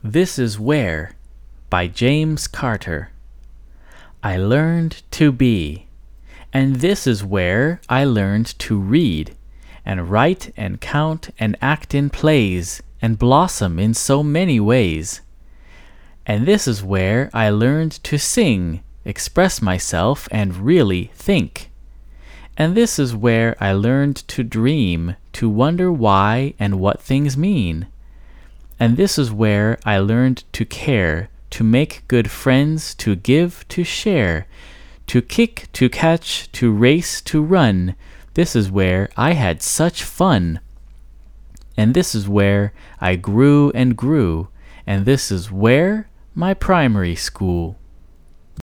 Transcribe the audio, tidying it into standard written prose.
This is Where by James Carter. I learned to be, and this is where I learned to read, and write and count and act in plays, and blossom in so many ways. And this is where I learned to sing, express myself, and really think. And this is where I learned to dream, to wonder why and what things mean. And this is where I learned to care, to make good friends, to give, to share, to kick, to catch, to race, to run. This is where I had such fun. And this is where I grew and grew, and this is where my primary school.